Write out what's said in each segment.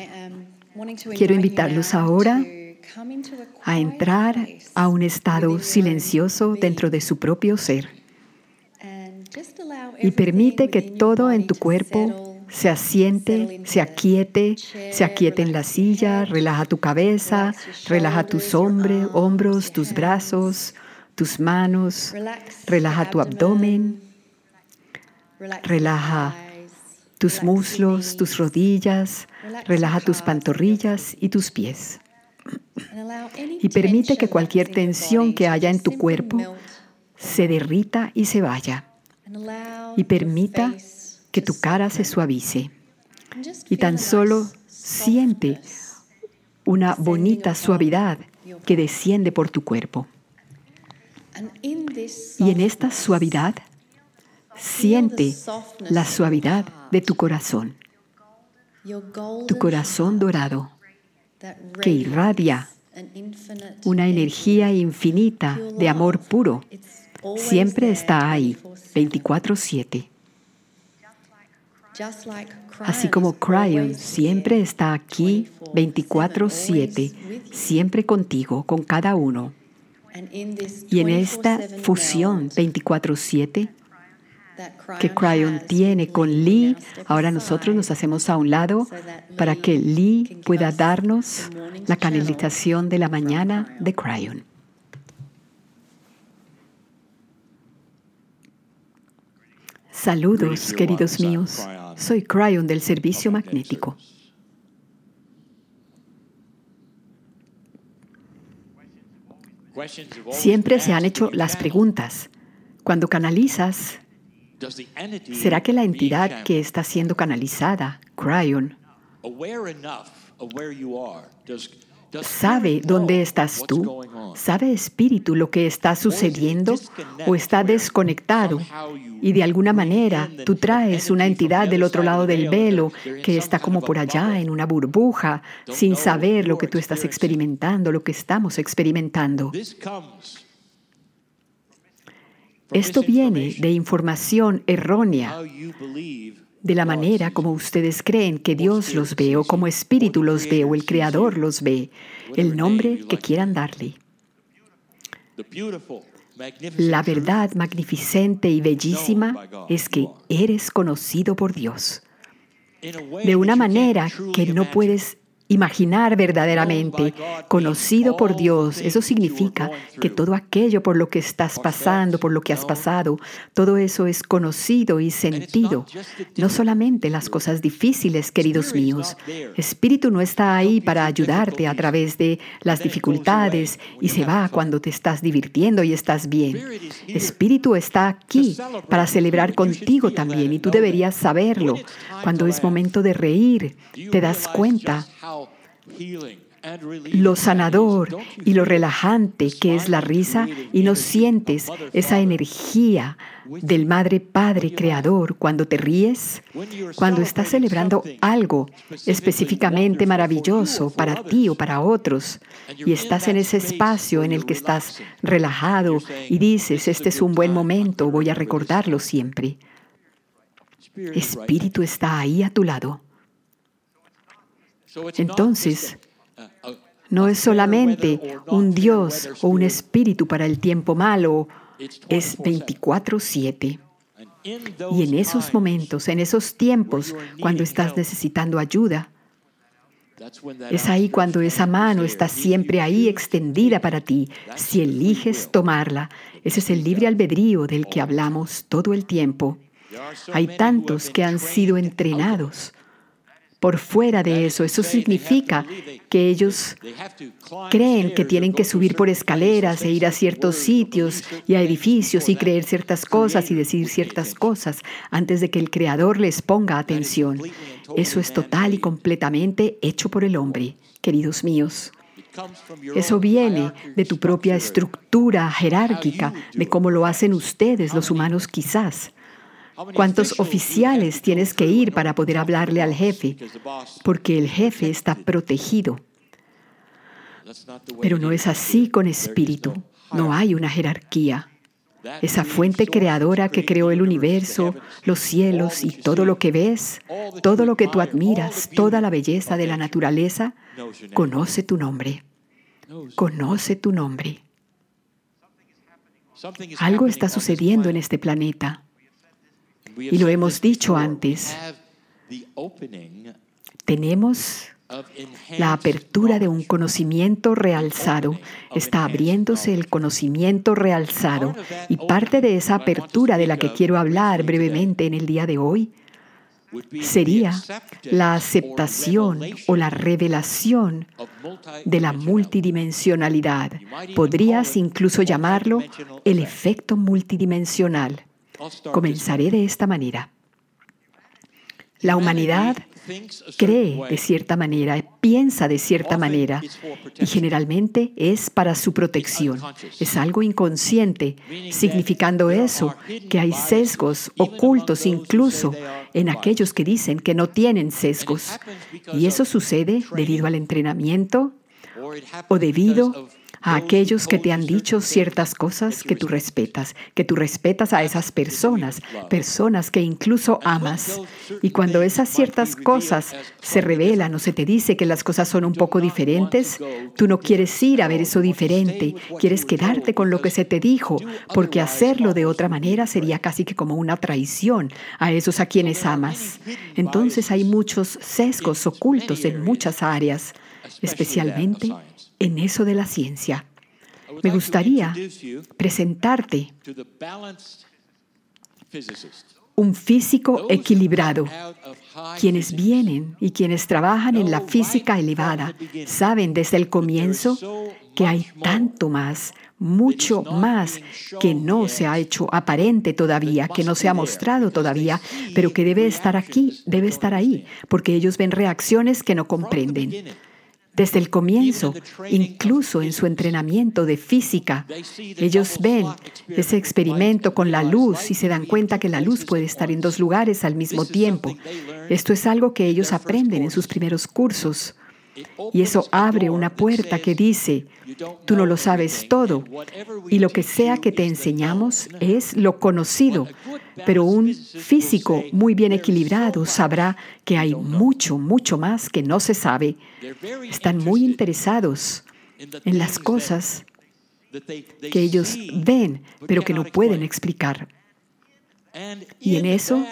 Quiero invitarlos ahora a entrar a un estado silencioso dentro de su propio ser y permite que todo en tu cuerpo se asiente, se aquiete en la silla, relaja tu cabeza, relaja tus hombros, tus brazos, tus manos, relaja tu abdomen, relaja tus muslos, tus rodillas, relaja tus pantorrillas y tus pies. Y permite que cualquier tensión que haya en tu cuerpo se derrita y se vaya. Y permita que tu cara se suavice. Y tan solo siente una bonita suavidad que desciende por tu cuerpo. Y en esta suavidad, siente la suavidad de tu corazón dorado, que irradia una energía infinita de amor puro. Siempre está ahí, 24/7. Así como Cryon siempre está aquí, 24/7, siempre contigo, con cada uno. Y en esta fusión 24/7 que Cryon tiene con Lee, ahora nosotros nos hacemos a un lado para que Lee pueda darnos la canalización de la mañana de Cryon. Saludos, queridos míos. Soy Cryon del Servicio Magnético. Siempre se han hecho las preguntas. Cuando canalizas, ¿será que la entidad que está siendo canalizada, Cryon, sabe dónde estás tú? ¿Sabe espíritu lo que está sucediendo o está desconectado? Y de alguna manera tú traes una entidad del otro lado del velo que está como por allá en una burbuja sin saber lo que tú estás experimentando, lo que estamos experimentando. Esto viene de información errónea, de la manera como ustedes creen que Dios los ve, o como espíritu los ve, o el Creador los ve, el nombre que quieran darle. La verdad magnificente y bellísima es que eres conocido por Dios, de una manera que no puedes imaginar verdaderamente, conocido por Dios. Eso significa que todo aquello por lo que estás pasando, por lo que has pasado, todo eso es conocido y sentido. No solamente las cosas difíciles, queridos míos. Espíritu no está ahí para ayudarte a través de las dificultades y se va cuando te estás divirtiendo y estás bien. Espíritu está aquí para celebrar contigo también y tú deberías saberlo. Cuando es momento de reír, te das cuenta lo sanador y lo relajante que es la risa y no sientes esa energía del Madre Padre Creador cuando te ríes, cuando estás celebrando algo específicamente maravilloso para ti o para otros y estás en ese espacio en el que estás relajado y dices, este es un buen momento, voy a recordarlo siempre. Espíritu está ahí a tu lado. Entonces, no es solamente un Dios o un espíritu para el tiempo malo, es 24/7. Y en esos momentos, en esos tiempos, cuando estás necesitando ayuda, es ahí cuando esa mano está siempre ahí extendida para ti, si eliges tomarla. Ese es el libre albedrío del que hablamos todo el tiempo. Hay tantos que han sido entrenados por fuera de eso. Eso significa que ellos creen que tienen que subir por escaleras e ir a ciertos sitios y a edificios y creer ciertas cosas y decir ciertas cosas antes de que el Creador les ponga atención. Eso es total y completamente hecho por el hombre, queridos míos. Eso viene de tu propia estructura jerárquica, de cómo lo hacen ustedes, los humanos quizás. ¿Cuántos oficiales tienes que ir para poder hablarle al jefe? Porque el jefe está protegido. Pero no es así con espíritu. No hay una jerarquía. esa fuente creadora que creó el universo, los cielos y todo lo que ves, todo lo que tú admiras, toda la belleza de la naturaleza, conoce tu nombre. Conoce tu nombre. Algo está sucediendo en este planeta. Y lo hemos dicho antes. Tenemos la apertura de un conocimiento realzado. Está abriéndose el conocimiento realzado. Y parte de esa apertura de la que quiero hablar brevemente en el día de hoy sería la aceptación o la revelación de la multidimensionalidad. Podrías incluso llamarlo el efecto multidimensional. Comenzaré de esta manera. La humanidad cree de cierta manera, piensa de cierta manera, y generalmente es para su protección. Es algo inconsciente, significando eso, que hay sesgos ocultos incluso en aquellos que dicen que no tienen sesgos. Y eso sucede debido al entrenamiento o debido a aquellos que te han dicho ciertas cosas que tú respetas a esas personas que incluso amas. Y cuando esas ciertas cosas se revelan o se te dice que las cosas son un poco diferentes, tú no quieres ir a ver eso diferente, quieres quedarte con lo que se te dijo, porque hacerlo de otra manera sería casi que como una traición a esos a quienes amas. Entonces hay muchos sesgos ocultos en muchas áreas, especialmente en eso de la ciencia. Me gustaría presentarte un físico equilibrado. Quienes vienen y quienes trabajan en la física elevada saben desde el comienzo que hay tanto más, mucho más que no se ha hecho aparente todavía, que no se ha mostrado todavía, pero que debe estar aquí, debe estar ahí, porque ellos ven reacciones que no comprenden. Desde el comienzo, incluso en su entrenamiento de física, ellos ven ese experimento con la luz y se dan cuenta que la luz puede estar en dos lugares al mismo tiempo. Esto es algo que ellos aprenden en sus primeros cursos. Y eso abre una puerta que dice, tú no lo sabes todo, y lo que sea que te enseñamos es lo conocido, pero un físico muy bien equilibrado sabrá que hay mucho, mucho más que no se sabe. Están muy interesados en las cosas que ellos ven, pero que no pueden explicar. Y en eso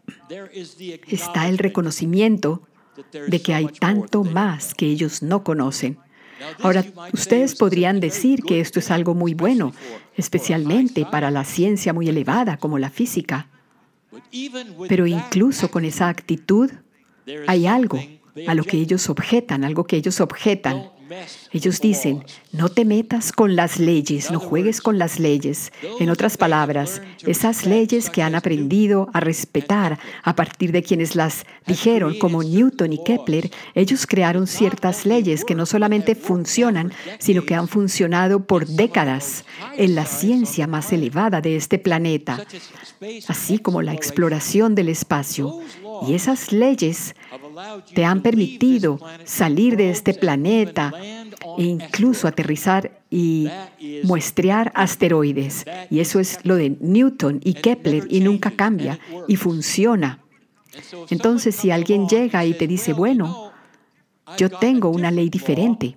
está el reconocimiento de que hay tanto más que ellos no conocen. Ahora, ustedes podrían decir que esto es algo muy bueno, especialmente para la ciencia muy elevada como la física. Pero incluso con esa actitud, hay algo a lo que ellos objetan, algo que ellos objetan. Ellos dicen, no te metas con las leyes, no juegues con las leyes. En otras palabras, esas leyes que han aprendido a respetar a partir de quienes las dijeron, como Newton y Kepler, ellos crearon ciertas leyes que no solamente funcionan, sino que han funcionado por décadas en la ciencia más elevada de este planeta, así como la exploración del espacio. Y esas leyes te han permitido salir de este planeta e incluso aterrizar y muestrear asteroides. Y eso es lo de Newton y Kepler y nunca cambia y funciona. Entonces, si alguien llega y te dice, bueno, yo tengo una ley diferente,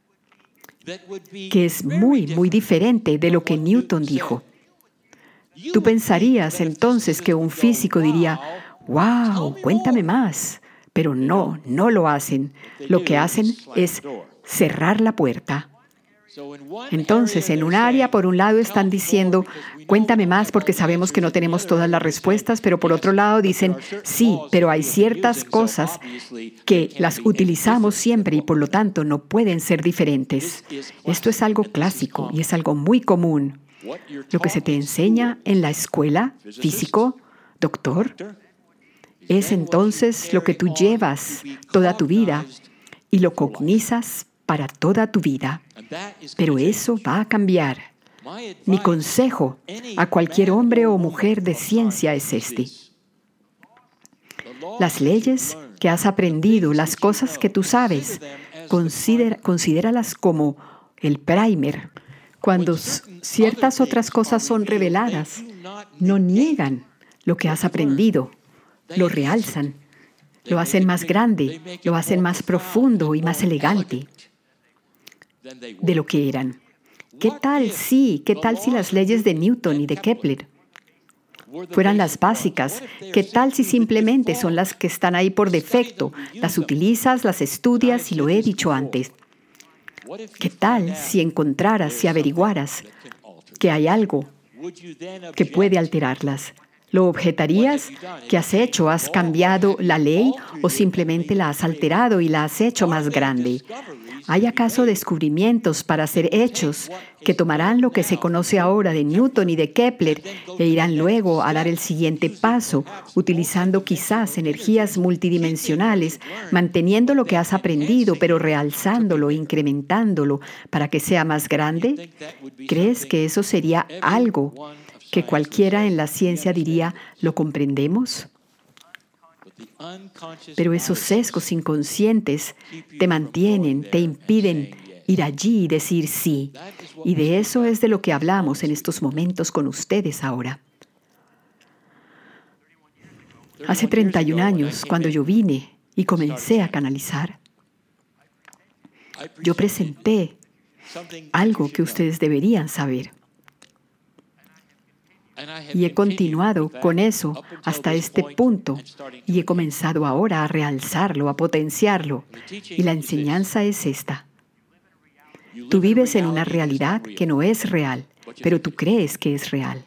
que es muy, muy diferente de lo que Newton dijo. Tú pensarías entonces que un físico diría, ¡wow! Cuéntame más. Pero no lo hacen. Lo que hacen es cerrar la puerta. Entonces, en un área, por un lado, están diciendo, cuéntame más porque sabemos que no tenemos todas las respuestas, pero por otro lado dicen, sí, pero hay ciertas cosas que las utilizamos siempre y por lo tanto no pueden ser diferentes. Esto es algo clásico y es algo muy común. Lo que se te enseña en la escuela, físico, doctor, es entonces lo que tú llevas toda tu vida y lo cognizas para toda tu vida. Pero eso va a cambiar. Mi consejo a cualquier hombre o mujer de ciencia es este. Las leyes que has aprendido, las cosas que tú sabes, considéralas como el primer, Cuando ciertas otras cosas son reveladas, no niegan lo que has aprendido, lo realzan, lo hacen más grande, lo hacen más profundo y más elegante de lo que eran. ¿Qué tal si las leyes de Newton y de Kepler fueran las básicas? ¿Qué tal si simplemente son las que están ahí por defecto? Las utilizas, las estudias y lo he dicho antes. ¿Qué tal si encontraras, si averiguaras que hay algo que puede alterarlas? ¿Lo objetarías? ¿Qué has hecho? ¿Has cambiado la ley o simplemente la has alterado y la has hecho más grande? ¿Hay acaso descubrimientos para ser hechos que tomarán lo que se conoce ahora de Newton y de Kepler e irán luego a dar el siguiente paso, utilizando quizás energías multidimensionales, manteniendo lo que has aprendido, pero realzándolo, incrementándolo para que sea más grande? ¿Crees que eso sería algo que cualquiera en la ciencia diría, ¿lo comprendemos? Pero esos sesgos inconscientes te mantienen, te impiden ir allí y decir sí. Y de eso es de lo que hablamos en estos momentos con ustedes ahora. Hace 31 años, cuando yo vine y comencé a canalizar, yo presenté algo que ustedes deberían saber. Y he continuado con eso hasta este punto y he comenzado ahora a realzarlo, a potenciarlo. Y la enseñanza es esta. Tú vives en una realidad que no es real, pero tú crees que es real.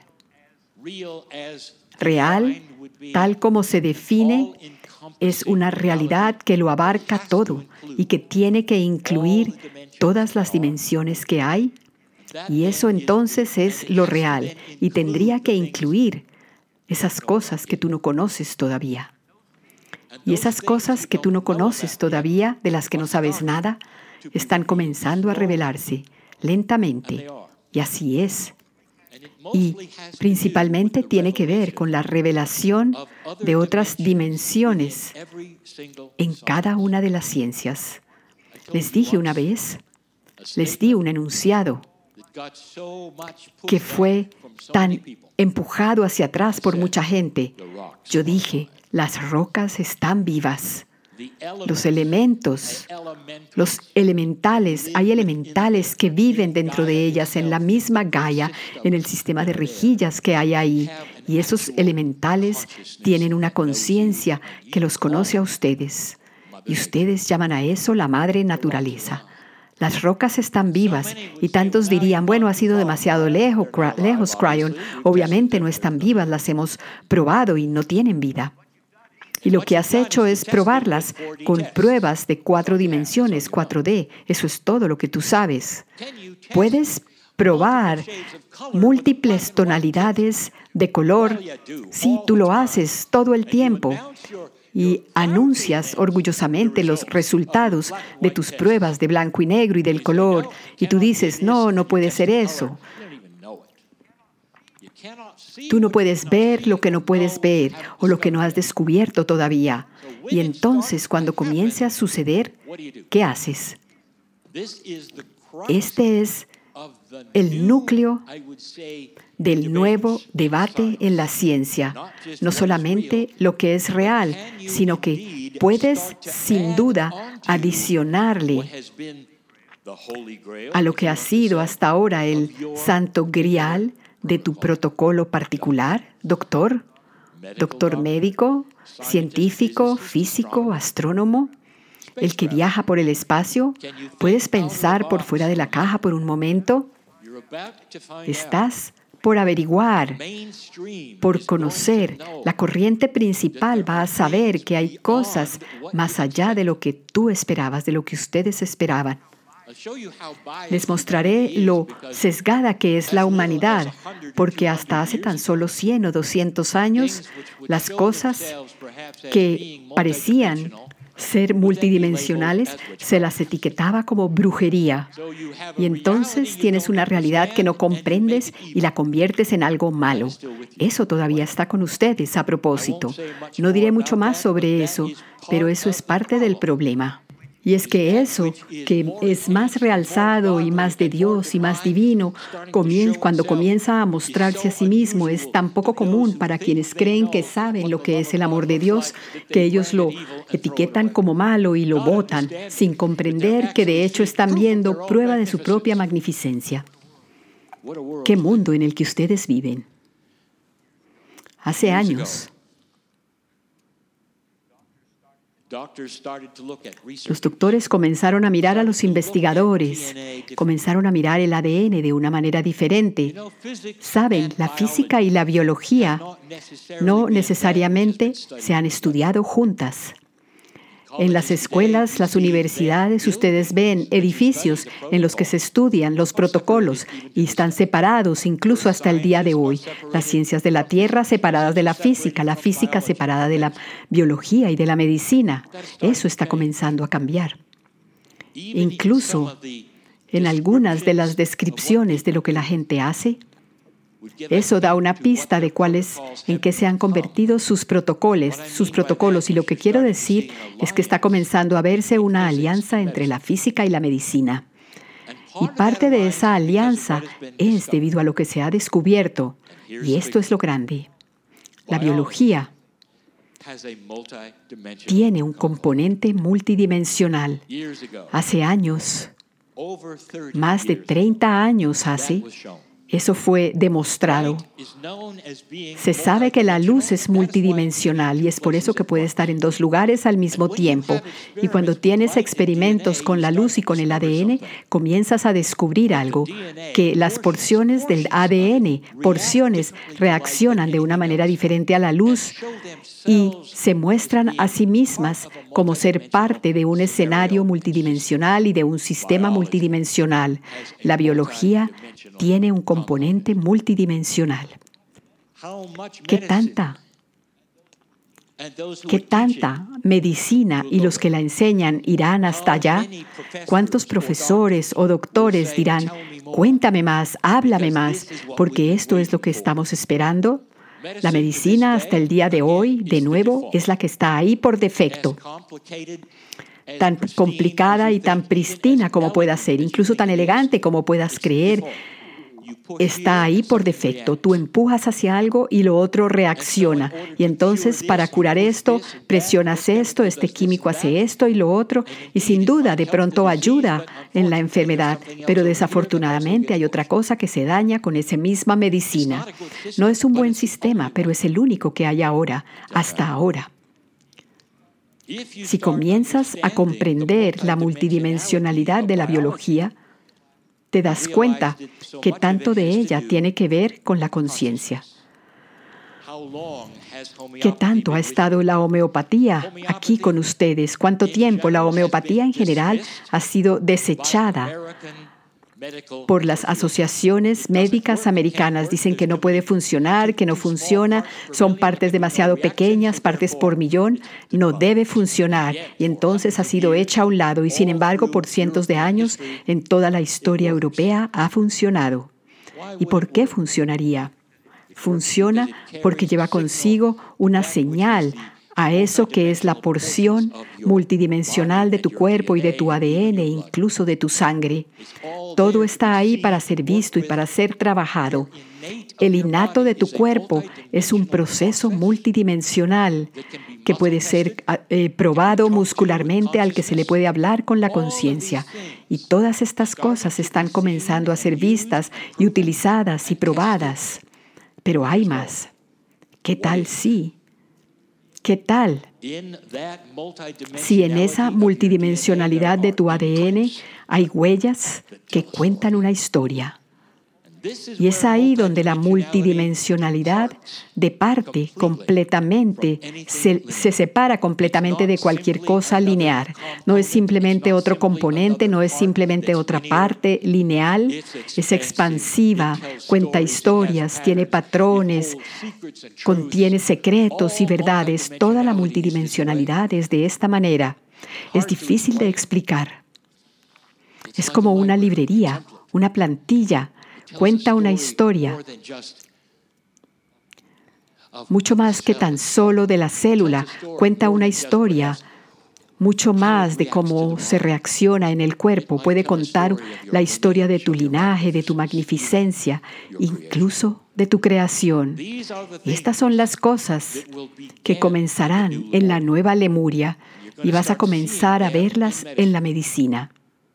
Real, tal como se define, es una realidad que lo abarca todo y que tiene que incluir todas las dimensiones que hay. Y eso entonces es lo real y tendría que incluir esas cosas que tú no conoces todavía. Y esas cosas que tú no conoces todavía, de las que no sabes nada, están comenzando a revelarse lentamente. Y así es. Y principalmente tiene que ver con la revelación de otras dimensiones en cada una de las ciencias. Les dije una vez, les di un enunciado que fue tan empujado hacia atrás por mucha gente. Yo dije, las rocas están vivas. Los elementos, los elementales, hay elementales que viven dentro de ellas, en la misma Gaia, en el sistema de rejillas que hay ahí. Y esos elementales tienen una conciencia que los conoce a ustedes. Y ustedes llaman a eso la madre naturaleza. Las rocas están vivas y tantos dirían, bueno, ha sido demasiado lejos, Cryon. Obviamente no están vivas, las hemos probado y no tienen vida. Y lo que has hecho es probarlas con pruebas de 4 dimensiones, 4D. Eso es todo lo que tú sabes. Puedes probar múltiples tonalidades de color. Sí, tú lo haces todo el tiempo. Y anuncias orgullosamente los resultados de tus pruebas de blanco y negro y del color. Y tú dices, no, no puede ser eso. Tú no puedes ver lo que no puedes ver o lo que no has descubierto todavía. Y entonces, cuando comience a suceder, ¿qué haces? Este es el núcleo del nuevo debate en la ciencia. No solamente lo que es real, sino que puedes, sin duda, adicionarle a lo que ha sido hasta ahora el santo grial de tu protocolo particular, doctor médico, científico, físico, astrónomo, el que viaja por el espacio. ¿Puedes pensar por fuera de la caja por un momento? Estás por averiguar, por conocer. La corriente principal va a saber que hay cosas más allá de lo que tú esperabas, de lo que ustedes esperaban. Les mostraré lo sesgada que es la humanidad, porque hasta hace tan solo 100 o 200 años, las cosas que parecían ser multidimensionales se las etiquetaba como brujería. Y entonces tienes una realidad que no comprendes y la conviertes en algo malo. Eso todavía está con ustedes a propósito. No diré mucho más sobre eso, pero eso es parte del problema. Y es que eso, que es más realzado y más de Dios y más divino, cuando comienza a mostrarse a sí mismo, es tan poco común para quienes creen que saben lo que es el amor de Dios, que ellos lo etiquetan como malo y lo botan, sin comprender que de hecho están viendo prueba de su propia magnificencia. ¿Qué mundo en el que ustedes viven? Hace años, los doctores comenzaron a mirar a los investigadores, comenzaron a mirar el ADN de una manera diferente. Saben, la física y la biología no necesariamente se han estudiado juntas. En las escuelas, las universidades, ustedes ven edificios en los que se estudian los protocolos y están separados incluso hasta el día de hoy. Las ciencias de la Tierra separadas de la física separada de la biología y de la medicina. Eso está comenzando a cambiar. Incluso en algunas de las descripciones de lo que la gente hace, eso da una pista de en qué se han convertido sus protocolos. Y lo que quiero decir es que está comenzando a verse una alianza entre la física y la medicina. Y parte de esa alianza es debido a lo que se ha descubierto. Y esto es lo grande. La biología tiene un componente multidimensional. Hace años, más de 30 años hace, eso fue demostrado. Se sabe que la luz es multidimensional y es por eso que puede estar en dos lugares al mismo tiempo. Y cuando tienes experimentos con la luz y con el ADN, comienzas a descubrir algo, que las porciones del ADN, reaccionan de una manera diferente a la luz y se muestran a sí mismas como ser parte de un escenario multidimensional y de un sistema multidimensional. La biología tiene un componente multidimensional. ¿Qué tanta medicina y los que la enseñan irán hasta allá? ¿Cuántos profesores o doctores dirán, cuéntame más, háblame más, porque esto es lo que estamos esperando? La medicina hasta el día de hoy, de nuevo, es la que está ahí por defecto. Tan complicada y tan pristina como pueda ser, incluso tan elegante como puedas creer, está ahí por defecto. Tú empujas hacia algo y lo otro reacciona. Y entonces, para curar esto, presionas esto, este químico hace esto y lo otro. Y sin duda, de pronto ayuda en la enfermedad. Pero desafortunadamente hay otra cosa que se daña con esa misma medicina. No es un buen sistema, pero es el único que hay ahora, hasta ahora. Si comienzas a comprender la multidimensionalidad de la biología, te das cuenta que tanto de ella tiene que ver con la conciencia. ¿Qué tanto ha estado la homeopatía aquí con ustedes? ¿Cuánto tiempo? La homeopatía en general ha sido desechada por las asociaciones médicas americanas. Dicen que no puede funcionar, que no funciona, son partes demasiado pequeñas, partes por millón, no debe funcionar. Y entonces ha sido hecha a un lado y sin embargo por cientos de años en toda la historia europea ha funcionado. ¿Y por qué funcionaría? Funciona porque lleva consigo una señal a eso que es la porción multidimensional de tu cuerpo y de tu ADN, incluso de tu sangre. Todo está ahí para ser visto y para ser trabajado. El innato de tu cuerpo es un proceso multidimensional que puede ser probado muscularmente, al que se le puede hablar con la conciencia. Y todas estas cosas están comenzando a ser vistas y utilizadas y probadas. Pero hay más. ¿Qué tal si? ¿Qué tal si en esa multidimensionalidad de tu ADN hay huellas que cuentan una historia? Y es ahí donde la multidimensionalidad se separa completamente de cualquier cosa lineal. No es simplemente otro componente, no es simplemente otra parte lineal, es expansiva, cuenta historias, tiene patrones, contiene secretos y verdades. Toda la multidimensionalidad es de esta manera. Es difícil de explicar. Es como una librería, una plantilla. Cuenta una historia, mucho más que tan solo de la célula. Cuenta una historia mucho más de cómo se reacciona en el cuerpo. Puede contar la historia de tu linaje, de tu magnificencia, incluso de tu creación. Y estas son las cosas que comenzarán en la Nueva Lemuria y vas a comenzar a verlas en la medicina.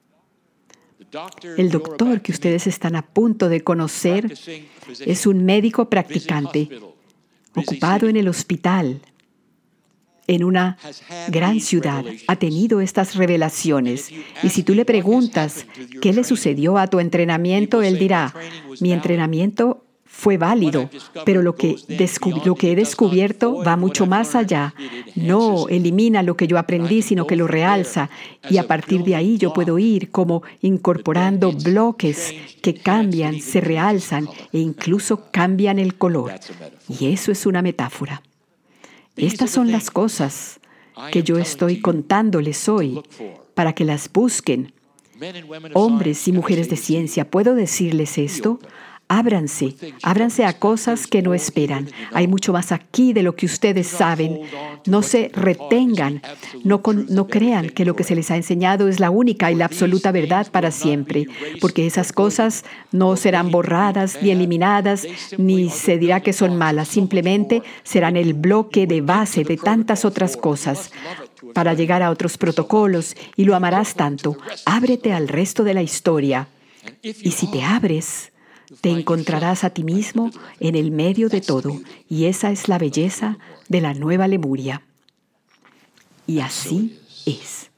El doctor que ustedes están a punto de conocer es un médico practicante ocupado en el hospital, en una gran ciudad. Ha tenido estas revelaciones. Y si tú le preguntas qué le sucedió a tu entrenamiento, él dirá, mi entrenamiento fue válido, pero lo que he descubierto va mucho más allá. No elimina lo que yo aprendí, sino que lo realza. Y a partir de ahí yo puedo ir como incorporando bloques que cambian, se realzan e incluso cambian el color. Y eso es una metáfora. Estas son las cosas que yo estoy contándoles hoy para que las busquen. Hombres y mujeres de ciencia, ¿puedo decirles esto? Ábranse a cosas que no esperan. Hay mucho más aquí de lo que ustedes saben. No se retengan, no crean que lo que se les ha enseñado es la única y la absoluta verdad para siempre, porque esas cosas no serán borradas ni eliminadas, ni se dirá que son malas. Simplemente serán el bloque de base de tantas otras cosas para llegar a otros protocolos, y lo amarás tanto. Ábrete al resto de la historia. Y si te abres, te encontrarás a ti mismo en el medio de todo, y esa es la belleza de la Nueva Lemuria. Y así es.